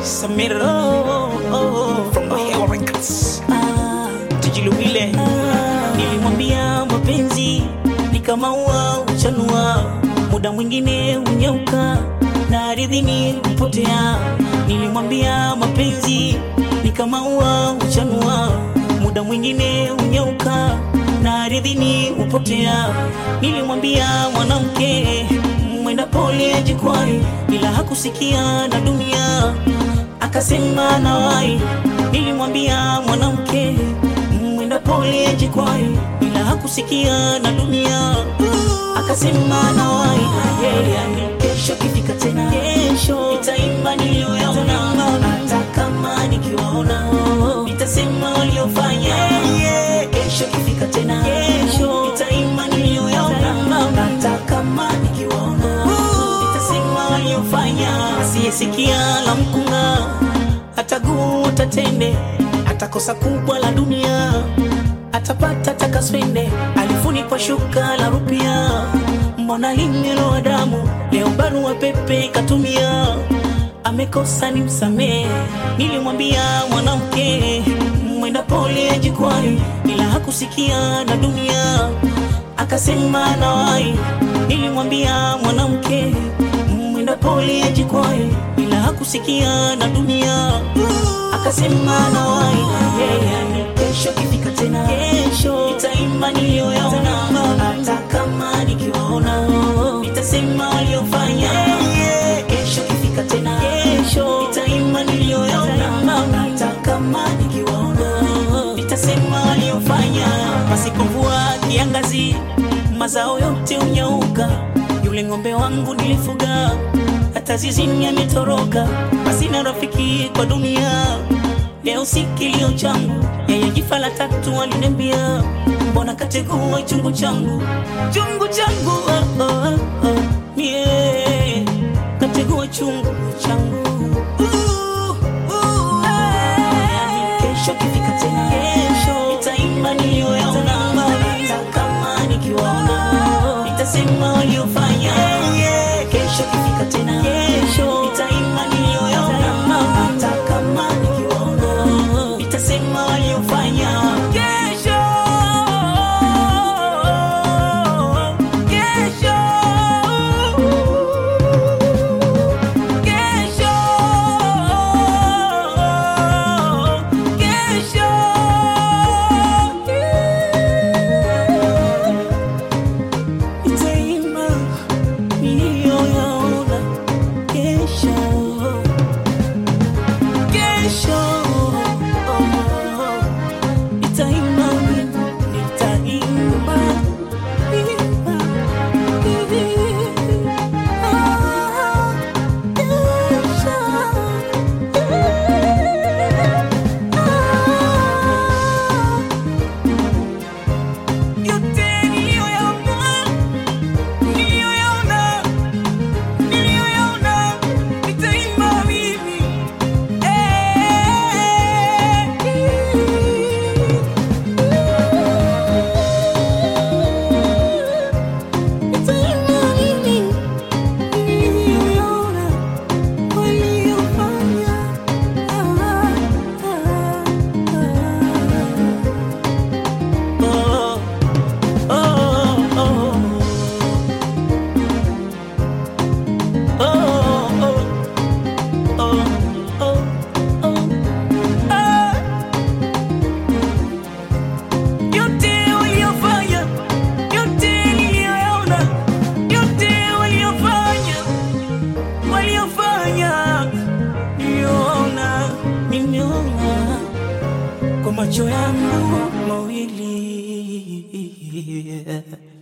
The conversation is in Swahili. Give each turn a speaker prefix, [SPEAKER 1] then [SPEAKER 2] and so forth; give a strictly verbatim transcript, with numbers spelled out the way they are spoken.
[SPEAKER 1] Samir, oh, oh, oh, from Maheo Records. Ah, Tujiluwile, ah, nilimwambia mapenzi ni kama ua uchanua, muda mwingine unyauka na ardhini upotea. Nilimwambia mapenzi ni kama ua uchanua, muda mwingine unyauka na ardhini upotea. Nilimwambia mwanamke mwenda pole jikwai, ila hakusikia na dunia akasema nawai. Nilimwambia mwanamke mwenda pole jikwai, ila hakusikia na dunia akasema nawai. Yeah, kesho kifika tena, kesho itaimba niliyoyaona, hata kama nikiwaona nitasema waliofanya. Yeah, kesho kifika tena, kesho itaimba niliyoyaona, hata kama nikiwaona nitasema waliofanya. Asiyesikia la mkunga ataguu tatende, atakosa kubwa la dunia atapata takaswende. Alifunikwa shuka la rupia, mbona limeloa damu, leo barua pepe katumia, amekosa ni msame. Nilimwambia mwanamke mwenda pole jikwai, ila hakusikia na dunia akasema nawai. Nilimwambia mwanamke mwenda pole jikwai, ila hakusikia na dunia akasema nawai. Yeah, kesho kifika tena, kesho itaimba niliyoyaona, hata kama nikiwaona nitasema waliofanya. Yeah, kesho kifika tena, kesho itaimba niliyoyaona, hata kama nikiwaona nitasema waliofanya. Pasipo mvua kiangazi, mazao yote unyauka. Yule ng'ombe wangu nilifuga, hata zizini ametoroka. Basi na rafiki kwa dunia, leo si kilio changu. Yeye jifa la tatu alinambia, mbona kategua chungu changu, chungu changu, oh, oh, oh, yeah, kategua chungu changu. uh, uh, yeah. Kesho kifika tena, kesho itaimba niliyoyaona, hata kama nikiwaona nitasema waliofanya. Yeah, kesho kifika tena, kesho itaimba niliyoyaona, hata kama nikiwaona nitasema waliofanya. Kesho, kesho, kesho, kesho, itaimba niliyoyaona. Kesho, kesho, itaimba, nitaimba, imba, ah, kesho, ah, yote niliyoyaona, niliyoyaona, niliyoyaona, nitaimba mimi. Yote waliofanya, yote niliyoyaona, yote waliofanya, waliofanya, niliona, nimeona kwa macho yangu mawili.